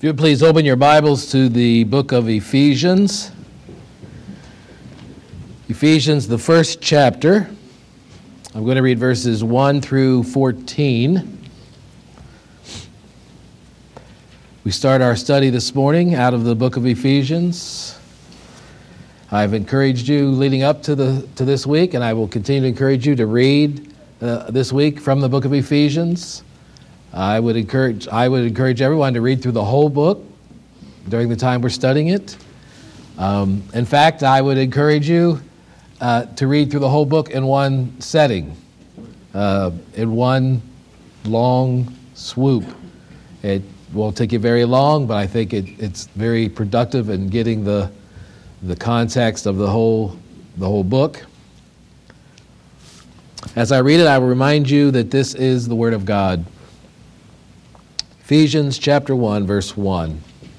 If you would please open your Bibles to the book of Ephesians. Ephesians, the first chapter. I'm going to read verses 1 through 14. We start our study this morning out of the book of Ephesians. I've encouraged you leading up to this week, and I will continue to encourage you to read this week from the book of Ephesians. I would encourage everyone to read through the whole book during the time we're studying it. In fact, I would encourage you to read through the whole book in one setting, in one long swoop. It won't take you very long, but I think it's very productive in getting the context of the whole book. As I read it, I will remind you that this is the Word of God. Ephesians chapter 1, verse 1.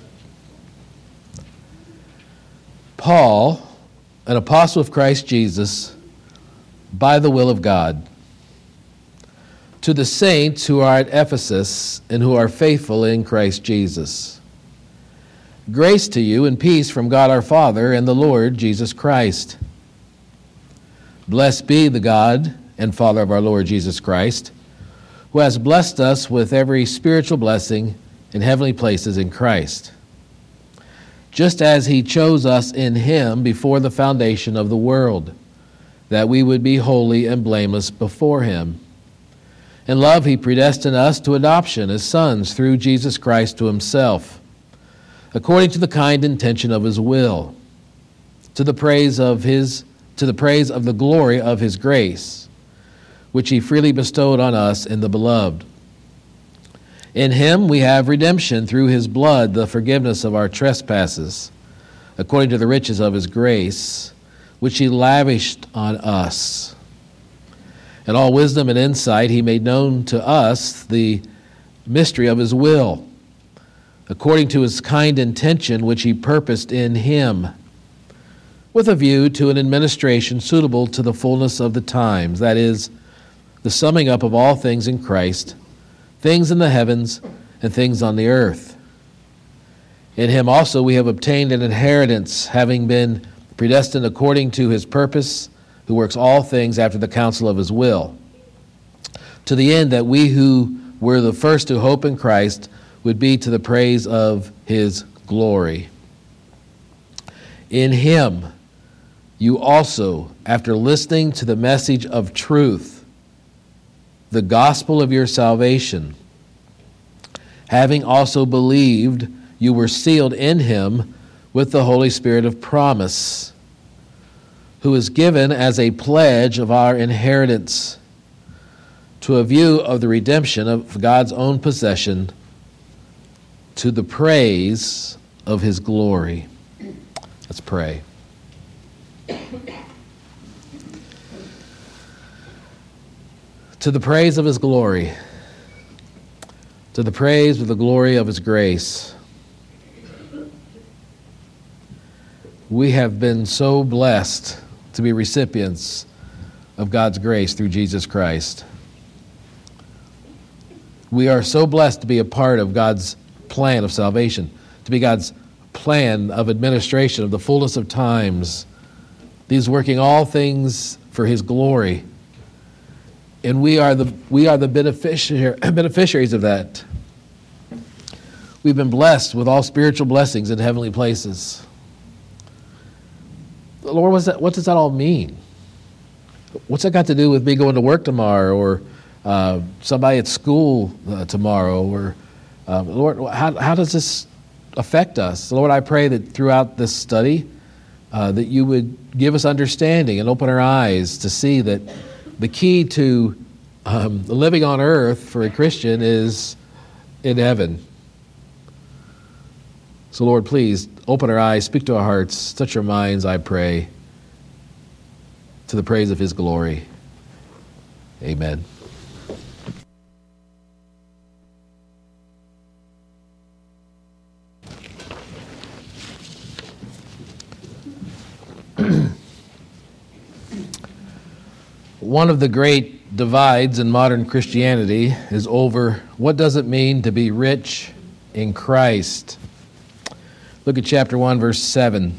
Paul, an apostle of Christ Jesus, by the will of God, to the saints who are at Ephesus and who are faithful in Christ Jesus. Grace to you and peace from God our Father and the Lord Jesus Christ. Blessed be the God and Father of our Lord Jesus Christ, who has blessed us with every spiritual blessing in heavenly places in Christ, just as he chose us in him before the foundation of the world, that we would be holy and blameless before him. In love he predestined us to adoption as sons through Jesus Christ to himself, according to the kind intention of his will, to the praise of the glory of his grace, which he freely bestowed on us in the Beloved. In him we have redemption through his blood, the forgiveness of our trespasses, according to the riches of his grace, which he lavished on us. In all wisdom and insight he made known to us the mystery of his will, according to his kind intention which he purposed in him, with a view to an administration suitable to the fullness of the times, that is, the summing up of all things in Christ, things in the heavens and things on the earth. In him also we have obtained an inheritance, having been predestined according to his purpose, who works all things after the counsel of his will, to the end that we who were the first to hope in Christ would be to the praise of his glory. In him you also, after listening to the message of truth, the gospel of your salvation, having also believed, you were sealed in him with the Holy Spirit of promise, who is given as a pledge of our inheritance, to a view of the redemption of God's own possession, to the praise of his glory. Let's pray. To the praise of his glory, to the praise of the glory of his grace. We have been so blessed to be recipients of God's grace through Jesus Christ. We are so blessed to be a part of God's plan of salvation, to be God's plan of administration of the fullness of times. He's working all things for his glory. And we are the beneficiaries of that. We've been blessed with all spiritual blessings in heavenly places. Lord, what does that all mean? What's that got to do with me going to work tomorrow, or somebody at school tomorrow? Or Lord, how does this affect us? Lord, I pray that throughout this study that you would give us understanding and open our eyes to see that the key to living on earth for a Christian is in heaven. So Lord, please open our eyes, speak to our hearts, touch our minds, I pray, to the praise of his glory. Amen. One of the great divides in modern Christianity is over what does it mean to be rich in Christ. Look at chapter 1, verse 7.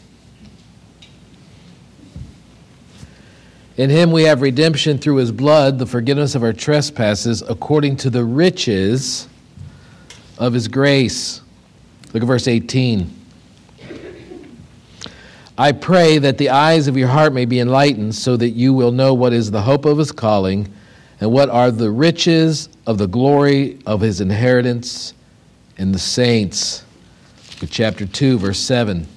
In him we have redemption through his blood, the forgiveness of our trespasses, according to the riches of his grace. Look at verse 18. I pray that the eyes of your heart may be enlightened, so that you will know what is the hope of his calling, and what are the riches of the glory of his inheritance in the saints. Look at chapter 2, verse 7.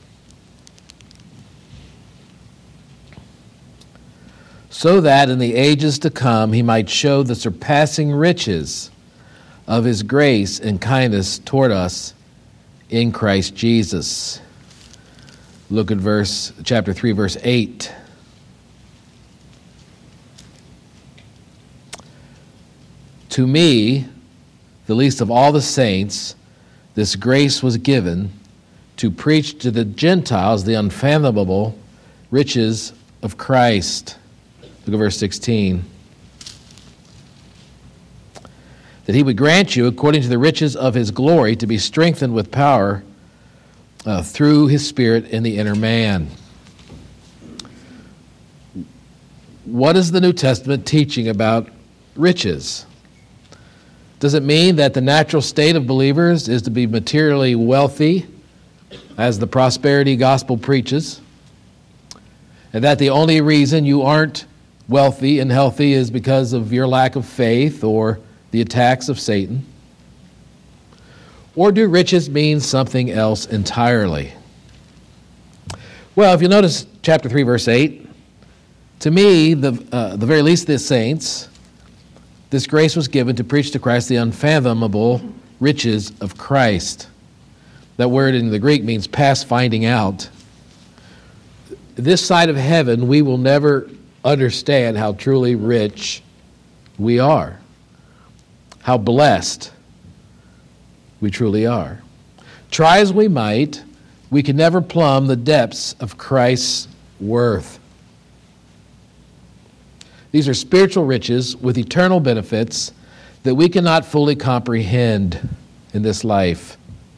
So that in the ages to come he might show the surpassing riches of his grace and kindness toward us in Christ Jesus. Look at chapter 3, verse 8. To me, the least of all the saints, this grace was given to preach to the Gentiles the unfathomable riches of Christ. Look at verse 16. That he would grant you, according to the riches of his glory, to be strengthened with power through his Spirit in the inner man. What is the New Testament teaching about riches? Does it mean that the natural state of believers is to be materially wealthy, as the prosperity gospel preaches, and that the only reason you aren't wealthy and healthy is because of your lack of faith or the attacks of Satan? Or do riches mean something else entirely? Well, if you notice chapter 3, verse 8, to me, the very least of the saints, this grace was given to preach to Christ the unfathomable riches of Christ. That word in the Greek means past finding out. This side of heaven, we will never understand how truly rich we are, how blessed we truly are. Try as we might, we can never plumb the depths of Christ's worth. These are spiritual riches with eternal benefits that we cannot fully comprehend in this life.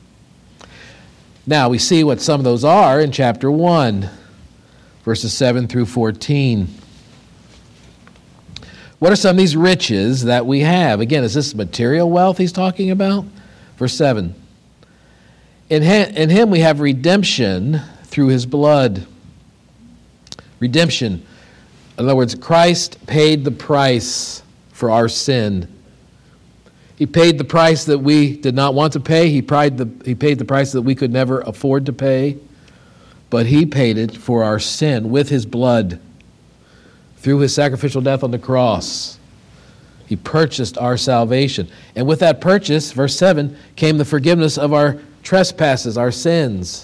Now, we see what some of those are in chapter 1, verses 7 through 14. What are some of these riches that we have? Again, is this material wealth he's talking about? Verse 7. In him we have redemption through his blood. Redemption. In other words, Christ paid the price for our sin. He paid the price that we did not want to pay. He paid the price that we could never afford to pay. But he paid it for our sin with his blood. Through his sacrificial death on the cross, he purchased our salvation. And with that purchase, verse 7, came the forgiveness of our trespasses, our sins.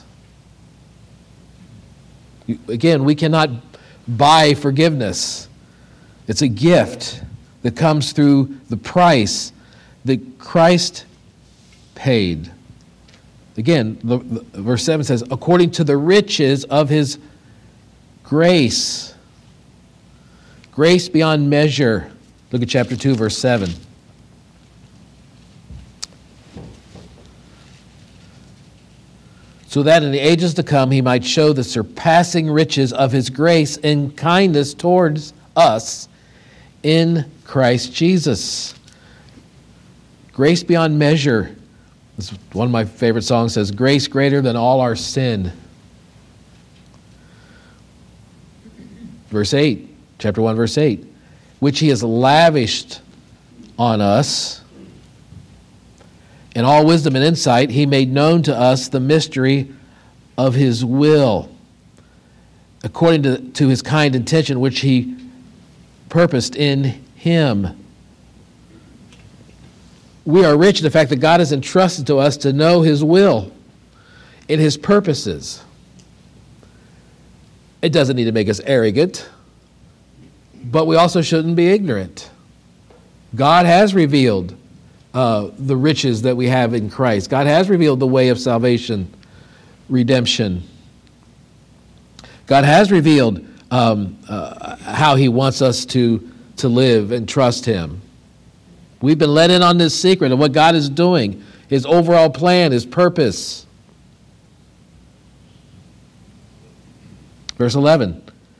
Again, we cannot buy forgiveness. It's a gift that comes through the price that Christ paid. Again, verse 7 says, according to the riches of his grace. Grace beyond measure. Look at chapter 2, verse 7. So that in the ages to come he might show the surpassing riches of his grace and kindness towards us in Christ Jesus. Grace beyond measure. One of my favorite songs says, grace greater than all our sin. Verse 8. Chapter 1, verse 8, which he has lavished on us in all wisdom and insight, he made known to us the mystery of his will, according to his kind intention, which he purposed in him. We are rich in the fact that God has entrusted to us to know his will and his purposes. It doesn't need to make us arrogant, but we also shouldn't be ignorant. God has revealed the riches that we have in Christ. God has revealed the way of salvation, redemption. God has revealed how he wants us to live and trust him. We've been let in on this secret of what God is doing his overall plan, his purpose. Verse 11.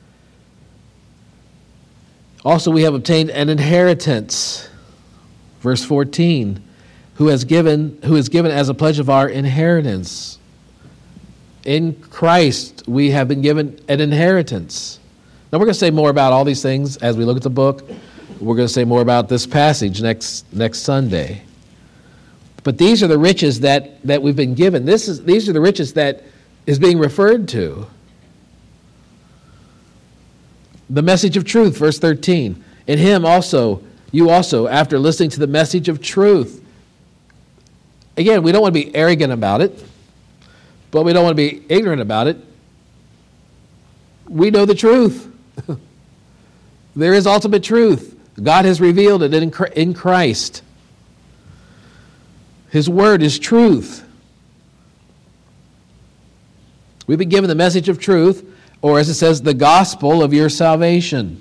Also we have obtained an inheritance. Verse 14. Who is given as a pledge of our inheritance. In Christ we have been given an inheritance. Now we're going to say more about all these things as we look at the book. We're going to say more about this passage next Sunday. But these are the riches that we've been given. These are the riches that is being referred to. The message of truth, verse 13. In him also, you also, after listening to the message of truth. Again, we don't want to be arrogant about it, but we don't want to be ignorant about it. We know the truth. There is ultimate truth. God has revealed it in Christ. His word is truth. We've been given the message of truth, or as it says, the gospel of your salvation.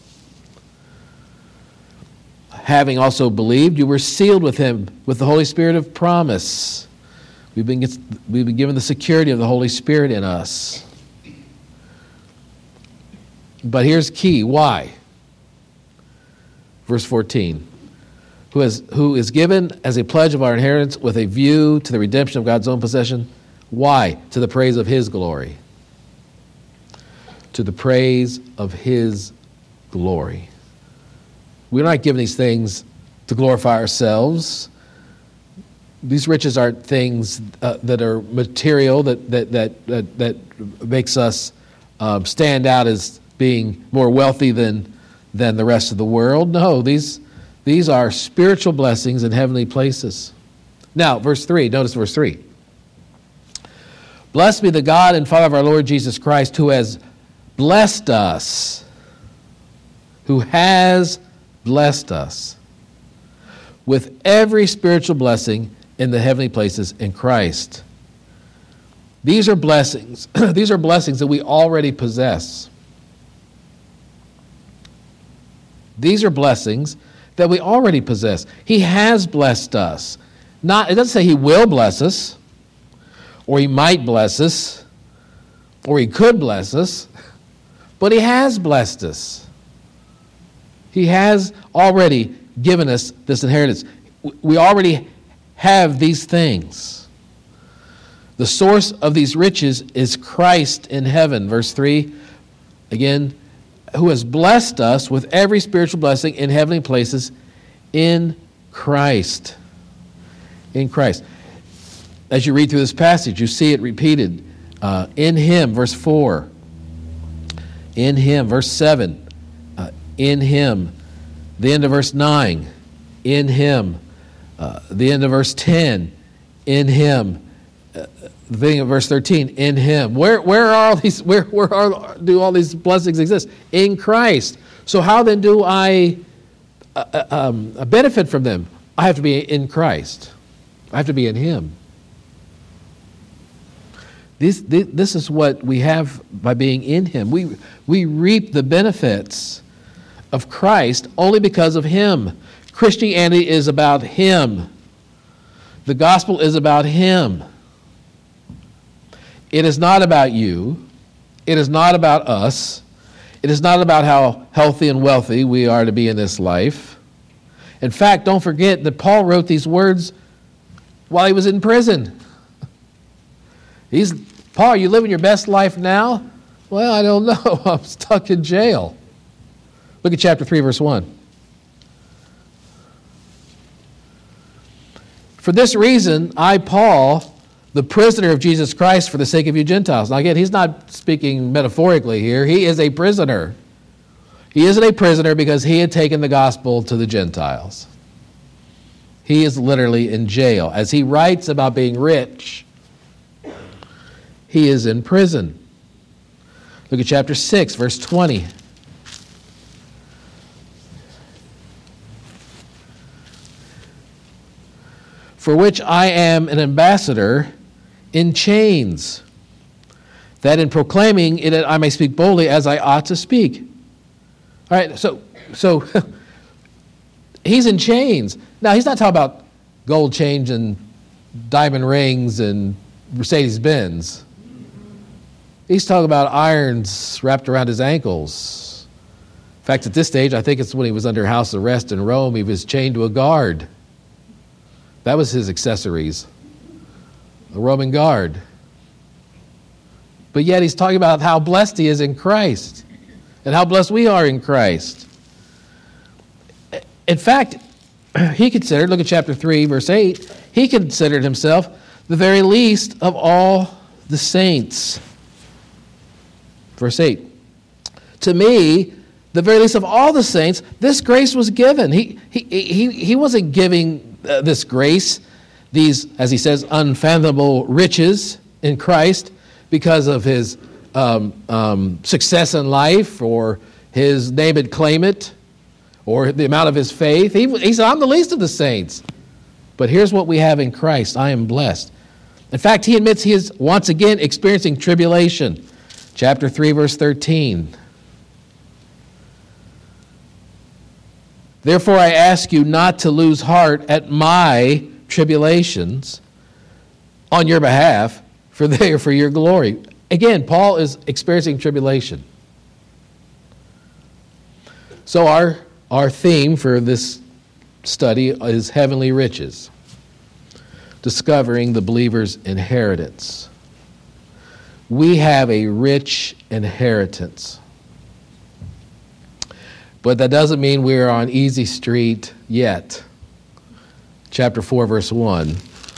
Having also believed, you were sealed with him with the Holy Spirit of promise. We've been given the security of the Holy Spirit in us. But here's key. Why? Verse 14. Who is given as a pledge of our inheritance with a view to the redemption of God's own possession. Why? To the praise of his glory. To the praise of his glory. We're not given these things to glorify ourselves. These riches aren't things that are material that makes us stand out as being more wealthy than the rest of the world. No, these are spiritual blessings in heavenly places. Now, verse 3, notice verse 3. Blessed be the God and Father of our Lord Jesus Christ, who has blessed us, who has blessed us with every spiritual blessing in the heavenly places in Christ. These are blessings. These are blessings that we already possess. These are blessings that we already possess. He has blessed us. It doesn't say he will bless us, or he might bless us, or he could bless us, but he has blessed us. He has already given us this inheritance. We already have these things. The source of these riches is Christ in heaven. Verse 3, again, who has blessed us with every spiritual blessing in heavenly places in Christ. In Christ. As you read through this passage, you see it repeated. In him, verse 4. In him, verse 7. In him. The end of verse 9. In him. The end of verse 10. In him. The beginning of verse 13. In him. Where are all these? Do all these blessings exist? In Christ. So how then do I benefit from them? I have to be in Christ. I have to be in him. This is what we have by being in him. We reap the benefits of Christ only because of him. Christianity is about him. The gospel is about him. It is not about you. It is not about us. It is not about how healthy and wealthy we are to be in this life. In fact, don't forget that Paul wrote these words while he was in prison. Paul, are you living your best life now? Well, I don't know. I'm stuck in jail. Look at chapter 3, verse 1. For this reason, I, Paul, the prisoner of Jesus Christ for the sake of you Gentiles. Now again, he's not speaking metaphorically here. He is a prisoner. He isn't a prisoner because he had taken the gospel to the Gentiles. He is literally in jail. As he writes about being rich, he is in prison. Look at chapter 6, verse 20. For which I am an ambassador in chains, that in proclaiming it I may speak boldly as I ought to speak. All right, so he's in chains. Now, he's not talking about gold chains and diamond rings and Mercedes-Benz. He's talking about irons wrapped around his ankles. In fact, at this stage, I think it's when he was under house arrest in Rome, he was chained to a guard. That was his accessories, a Roman guard. But yet he's talking about how blessed he is in Christ and how blessed we are in Christ. In fact, he considered, look at chapter 3, verse 8, he considered himself the very least of all the saints. Verse 8, to me, the very least of all the saints, this grace was given. He wasn't giving this grace, these, as he says, unfathomable riches in Christ because of his success in life or his name it, claim it, or the amount of his faith. He said, I'm the least of the saints. But here's what we have in Christ. I am blessed. In fact, he admits he is once again experiencing tribulation. Chapter 3, verse 13. Therefore, I ask you not to lose heart at my tribulations on your behalf, for they are for your glory. Again, Paul is experiencing tribulation. So our theme for this study is heavenly riches, discovering the believer's inheritance. We have a rich inheritance. But that doesn't mean we're on easy street yet. Chapter 4, verse 1.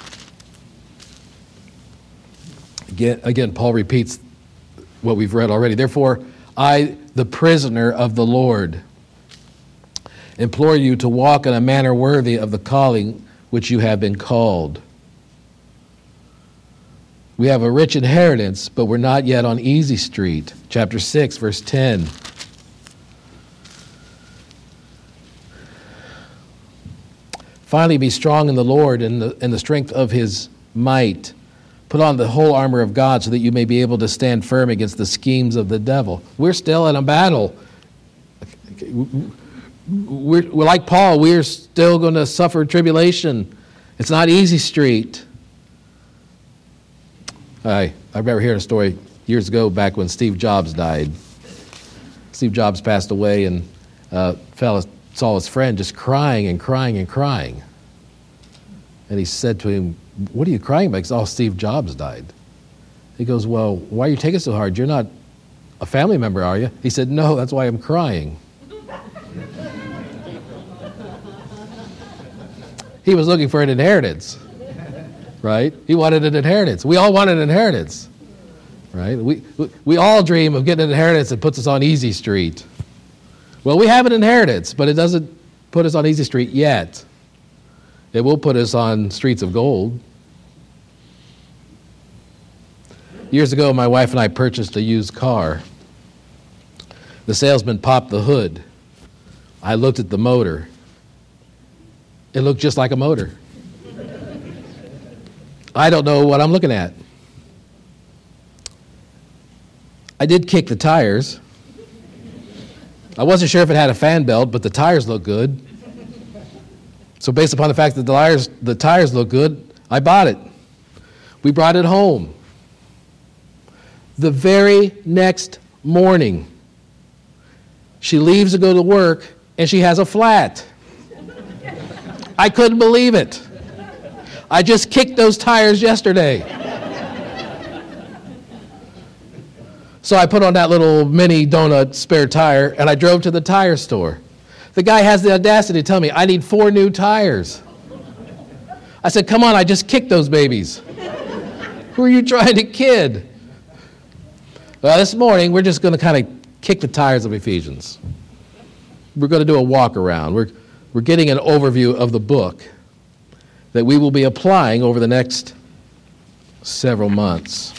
Again, Paul repeats what we've read already. Therefore, I, the prisoner of the Lord, implore you to walk in a manner worthy of the calling which you have been called. We have a rich inheritance, but we're not yet on easy street. Chapter 6, verse 10. Finally, be strong in the Lord and the strength of his might. Put on the whole armor of God so that you may be able to stand firm against the schemes of the devil. We're still in a battle. We're like Paul. We're still going to suffer tribulation. It's not easy street. I remember hearing a story years ago back when Steve Jobs died. Steve Jobs passed away, and a fellow saw his friend just crying and crying and crying. And he said to him, what are you crying about? Because, oh, Steve Jobs died. He goes, well, why are you taking it so hard? You're not a family member, are you? He said, no, that's why I'm crying. He was looking for an inheritance, right? He wanted an inheritance. We all want an inheritance, right? We all dream of getting an inheritance that puts us on easy street. Well, we have an inheritance, but it doesn't put us on easy street yet. It will put us on streets of gold. Years ago, my wife and I purchased a used car. The salesman popped the hood. I looked at the motor. It looked just like a motor. I don't know what I'm looking at. I did kick the tires. I wasn't sure if it had a fan belt, but the tires looked good. So based upon the fact that the tires look good, I bought it. We brought it home. The very next morning, she leaves to go to work, and she has a flat. I couldn't believe it. I just kicked those tires yesterday. So I put on that little mini donut spare tire, and I drove to the tire store. The guy has the audacity to tell me, I need 4 new tires. I said, come on, I just kicked those babies. Who are you trying to kid? Well, this morning, we're just going to kind of kick the tires of Ephesians. We're going to do a walk around. We're getting an overview of the book that we will be applying over the next several months.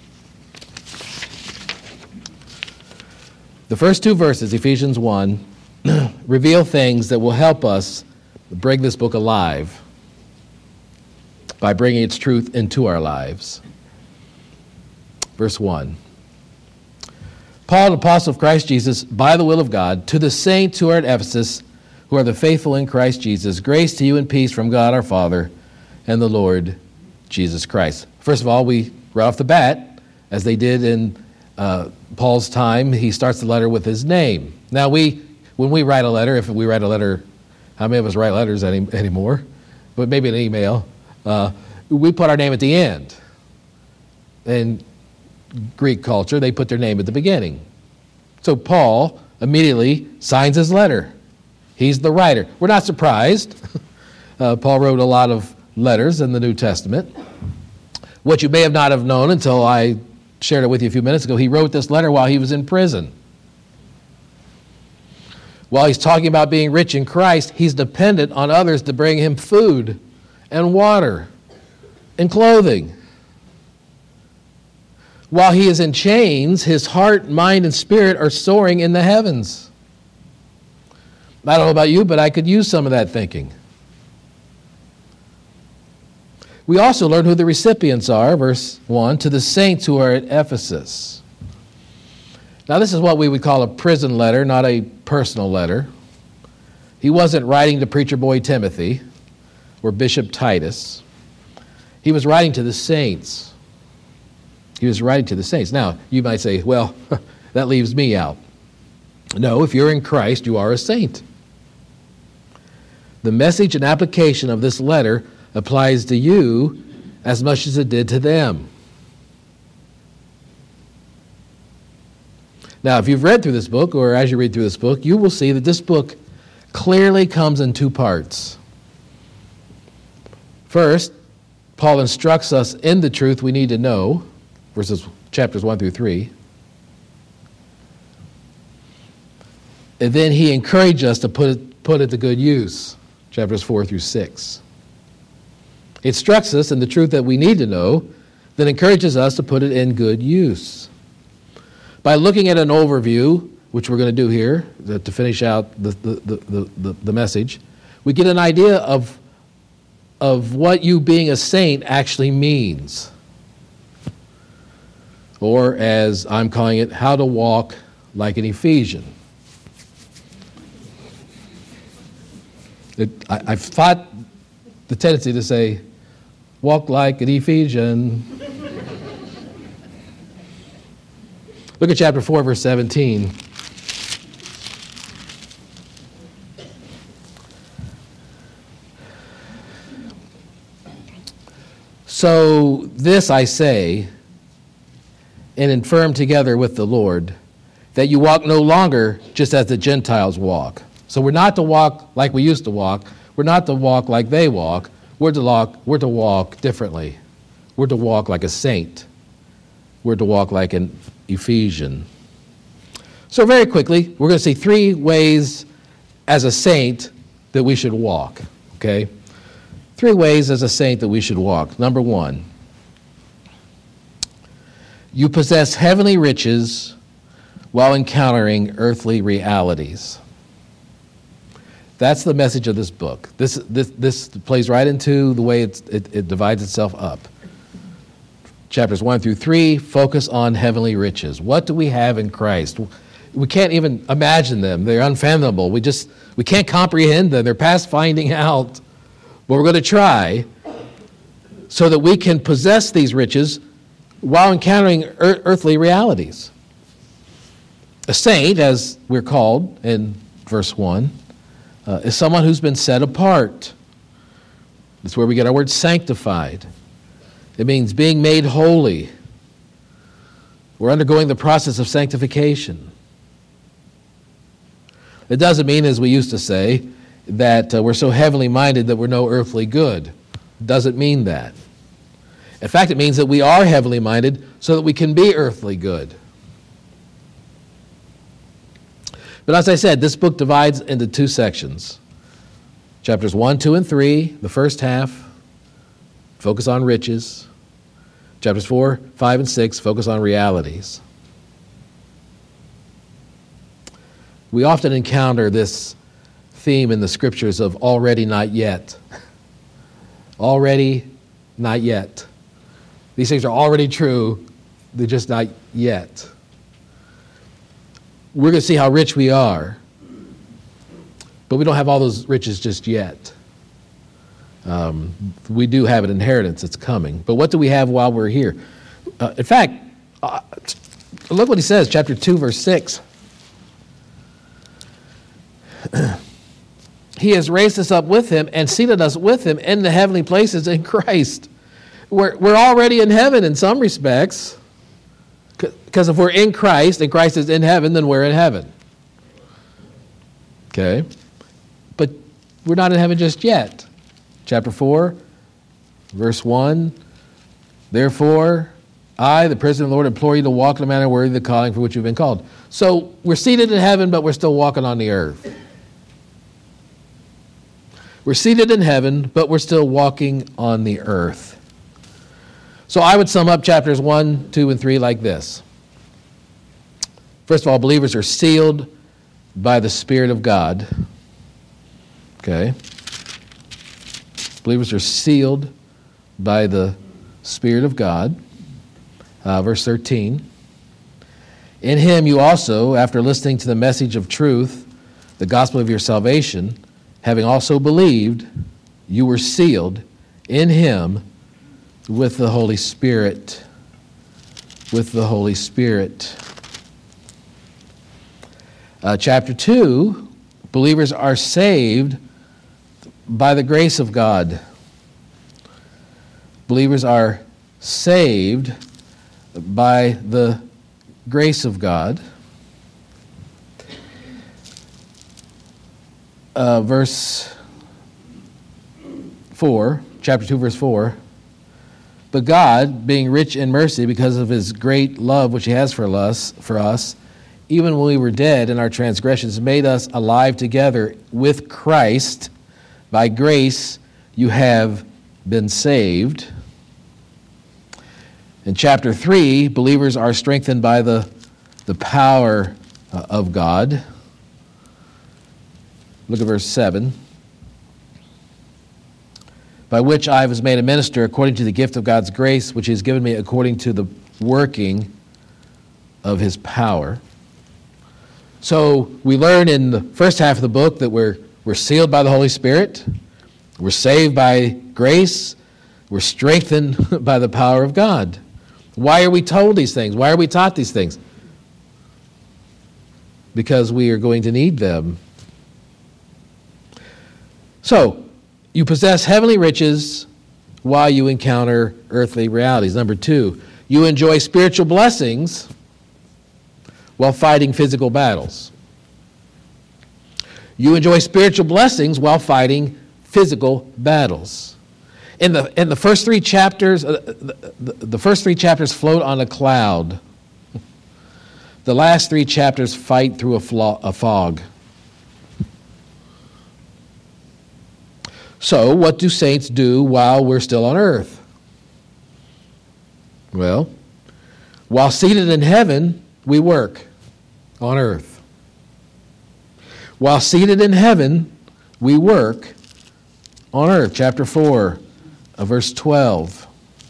The first 2 verses, Ephesians 1, reveal things that will help us bring this book alive by bringing its truth into our lives. Verse 1. Paul, an apostle of Christ Jesus, by the will of God, to the saints who are at Ephesus, who are the faithful in Christ Jesus, grace to you and peace from God our Father and the Lord Jesus Christ. First of all, we right off the bat, as they did in Paul's time, he starts the letter with his name. Now, when we write a letter, if we write a letter, how many of us write letters anymore? But maybe an email. We put our name at the end. In Greek culture, they put their name at the beginning. So Paul immediately signs his letter. He's the writer. We're not surprised. Paul wrote a lot of letters in the New Testament. What you may have not have known until I shared it with you a few minutes ago, he wrote this letter while he was in prison. While he's talking about being rich in Christ, he's dependent on others to bring him food and water and clothing. While he is in chains, his heart, mind, and spirit are soaring in the heavens. I don't know about you, but I could use some of that thinking. We also learn who the recipients are, verse 1, to the saints who are at Ephesus. Now, this is what we would call a prison letter, not a personal letter. He wasn't writing to preacher boy Timothy or Bishop Titus. He was writing to the saints. He was writing to the saints. Now, you might say, well, that leaves me out. No, if you're in Christ, you are a saint. The message and application of this letter applies to you as much as it did to them. Now, if you've read through this book, or as you read through this book, you will see that this book clearly comes in two parts. First, Paul instructs us in the truth we need to know, chapters 1 through 3. And then he encouraged us to put it to good use, chapters 4 through 6. He instructs us in the truth that we need to know, then encourages us to put it in good use. By looking at an overview, which we're going to do here to finish out the message, we get an idea of what you being a saint actually means. Or, as I'm calling it, how to walk like an Ephesian. I've fought the tendency to say, walk like an Ephesian. Look at chapter 4, verse 17. So this I say, and infirm together with the Lord, that you walk no longer just as the Gentiles walk. So we're not to walk like we used to walk. We're not to walk like they walk. We're to walk differently. We're to walk like a saint. We're to walk like an Ephesian. So very quickly, we're going to see three ways as a saint that we should walk. Okay? 3 ways as a saint that we should walk. Number 1, you possess heavenly riches while encountering earthly realities. That's the message of this book. This plays right into the way it divides itself up. Chapters 1 through 3 focus on heavenly riches. What do we have in Christ? We can't even imagine them. They're unfathomable. We can't comprehend them. They're past finding out. But we're going to try so that we can possess these riches while encountering earthly realities. A saint, as we're called in verse 1, is someone who's been set apart. That's where we get our word sanctified. It means being made holy. We're undergoing the process of sanctification. It doesn't mean, as we used to say, that we're so heavenly minded that we're no earthly good. It doesn't mean that. In fact, it means that we are heavenly minded so that we can be earthly good. But as I said, this book divides into 2 sections. Chapters 1, 2, and 3, the first half, focus on riches. Chapters 4, 5, and 6 focus on realities. We often encounter this theme in the scriptures of already, not yet. Already, not yet. These things are already true, they're just not yet. We're going to see how rich we are, but we don't have all those riches just yet. We do have an inheritance that's coming. But what do we have while we're here? In fact, look what he says, chapter 2, verse 6. He has raised us up with him and seated us with him in the heavenly places in Christ. We're already in heaven in some respects. Because if we're in Christ and Christ is in heaven, then we're in heaven. Okay? But we're not in heaven just yet. Chapter 4, verse 1. Therefore, I, the prisoner of the Lord, implore you to walk in a manner worthy of the calling for which you've been called. So we're seated in heaven, but we're still walking on the earth. We're seated in heaven, but we're still walking on the earth. So I would sum up chapters 1, 2, and 3 like this. First of all, believers are sealed by the Spirit of God. Okay? Believers are sealed by the Spirit of God. Verse 13. In him you also, after listening to the message of truth, the gospel of your salvation, having also believed, you were sealed in him with the Holy Spirit. With the Holy Spirit. Chapter 2, believers are saved by the grace of God. Believers are saved by the grace of God. Verse 4, chapter 2, verse 4. But God, being rich in mercy because of his great love which he has for us, even when we were dead in our transgressions, made us alive together with Christ. By grace you have been saved. In chapter 3, believers are strengthened by the power of God. Look at verse 7. By which I was made a minister according to the gift of God's grace, which he has given me according to the working of his power. So we learn in the first half of the book that we're sealed by the Holy Spirit. We're saved by grace. We're strengthened by the power of God. Why are we told these things? Why are we taught these things? Because we are going to need them. So, you possess heavenly riches while you encounter earthly realities. Number 2, you enjoy spiritual blessings while fighting physical battles. You enjoy spiritual blessings while fighting physical battles. In the first 3 chapters, the first 3 chapters float on a cloud. The last 3 chapters fight through a fog. So, what do saints do while we're still on earth? Well, while seated in heaven, we work on earth. While seated in heaven, we work on earth. Chapter 4, verse 12.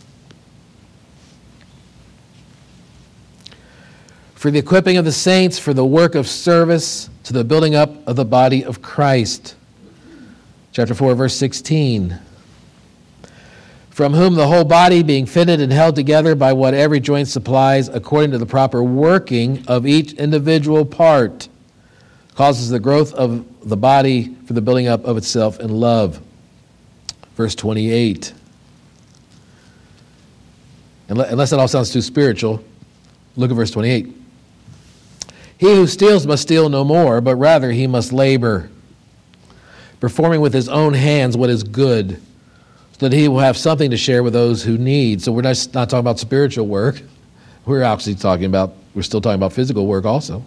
For the equipping of the saints, for the work of service, to the building up of the body of Christ. Chapter 4, verse 16. From whom the whole body, being fitted and held together by what every joint supplies, according to the proper working of each individual part, causes the growth of the body for the building up of itself in love. Verse 28. Unless that all sounds too spiritual, look at verse 28. He who steals must steal no more, but rather he must labor, performing with his own hands what is good, so that he will have something to share with those who need. So we're not talking about spiritual work. We're still talking about physical work also.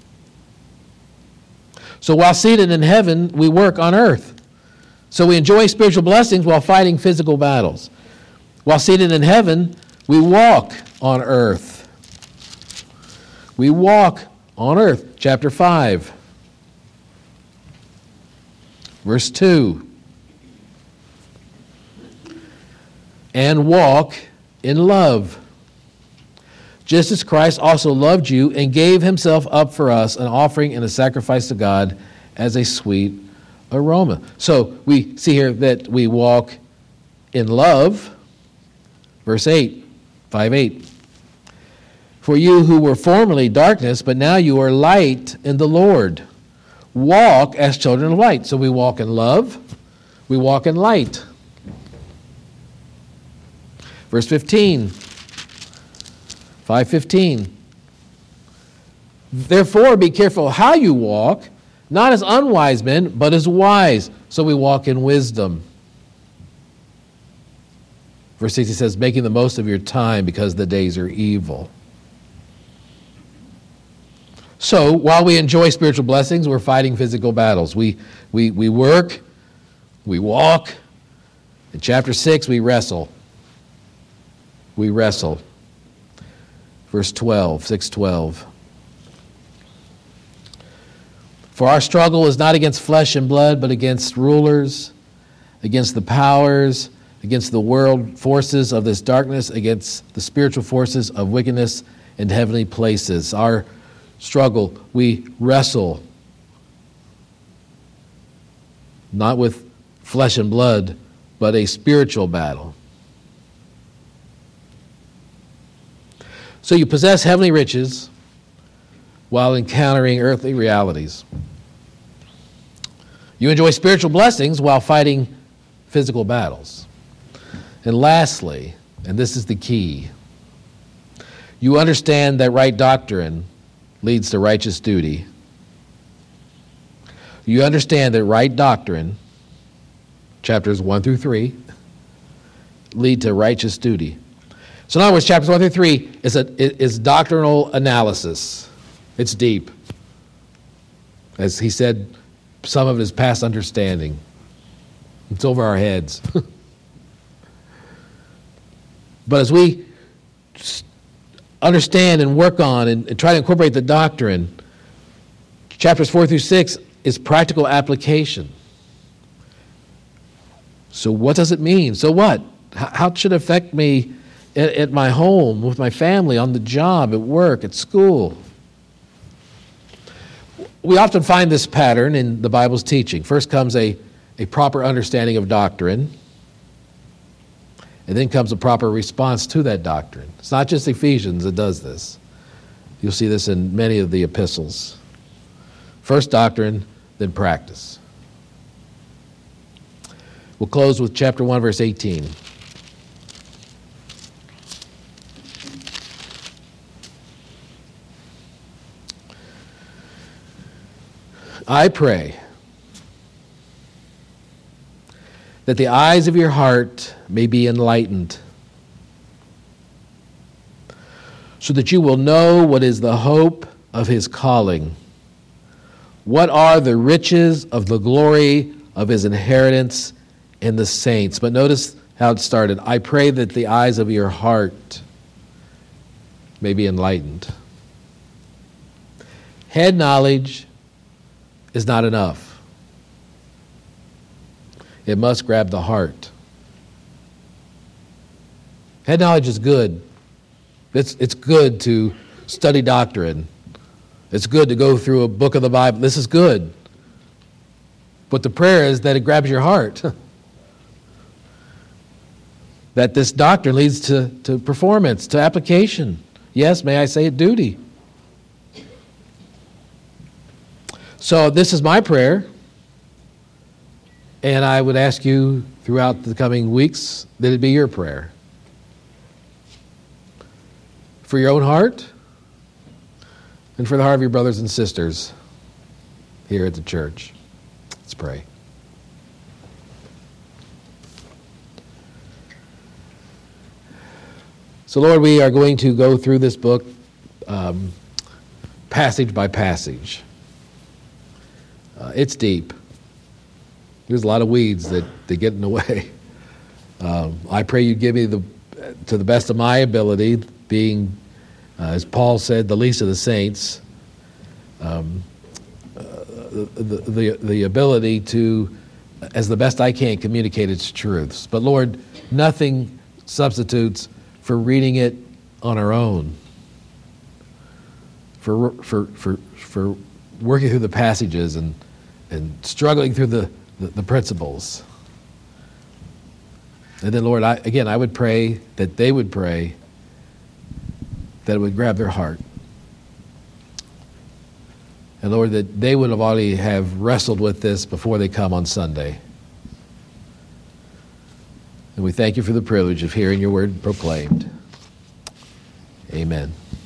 So while seated in heaven, we work on earth. So we enjoy spiritual blessings while fighting physical battles. While seated in heaven, we walk on earth. We walk on earth. Chapter 5. Verse 2. And walk in love, just as Christ also loved you and gave himself up for us, an offering and a sacrifice to God as a sweet aroma. So we see here that we walk in love. Verse 8, 5:8. For you who were formerly darkness, but now you are light in the Lord. Walk as children of light. So we walk in love. We walk in light. Verse 15, 5:15. Therefore be careful how you walk, not as unwise men, but as wise. So we walk in wisdom. Verse 60 says, making the most of your time because the days are evil. So while we enjoy spiritual blessings, we're fighting physical battles. We work, we walk. In chapter 6, we wrestle. We wrestle. Verse 12, 6:12. For our struggle is not against flesh and blood, but against rulers, against the powers, against the world forces of this darkness, against the spiritual forces of wickedness in heavenly places. Our struggle, we wrestle, not with flesh and blood, but a spiritual battle. So you possess heavenly riches while encountering earthly realities. You enjoy spiritual blessings while fighting physical battles. And lastly, and this is the key, you understand that right doctrine leads to righteous duty. You understand that right doctrine, chapters 1 through 3, lead to righteous duty. So in other words, chapters 1 through 3 is doctrinal analysis. It's deep. As he said, some of it is past understanding. It's over our heads. But as we understand and work on and try to incorporate the doctrine, chapters 4 through 6 is practical application. So what does it mean? So what? How should it affect me at my home, with my family, on the job, at work, at school? We often find this pattern in the Bible's teaching. First comes a proper understanding of doctrine, and then comes a proper response to that doctrine. It's not just Ephesians that does this. You'll see this in many of the epistles. First doctrine, then practice. We'll close with chapter 1, verse 18. I pray that the eyes of your heart may be enlightened, so that you will know what is the hope of his calling, what are the riches of the glory of his inheritance in the saints. But notice how it started. I pray that the eyes of your heart may be enlightened. Head knowledge is not enough. It must grab the heart. Head knowledge is good. It's good to study doctrine. It's good to go through a book of the Bible. This is good. But the prayer is that it grabs your heart. That this doctrine leads to performance, to application. Yes, may I say it, duty. So this is my prayer. And I would ask you throughout the coming weeks that it be your prayer. For your own heart and for the heart of your brothers and sisters here at the church. Let's pray. So Lord, we are going to go through this book passage by passage. It's deep. There's a lot of weeds that get in the way. I pray you give me, to the best of my ability, being, as Paul said, the least of the saints, the ability to, as the best I can, communicate its truths. But Lord, nothing substitutes for reading it on our own, for working through the passages and struggling through the the principles. And then, Lord, I would pray that they would pray that it would grab their heart. And Lord, that they would have already have wrestled with this before they come on Sunday. And we thank you for the privilege of hearing your word proclaimed. Amen.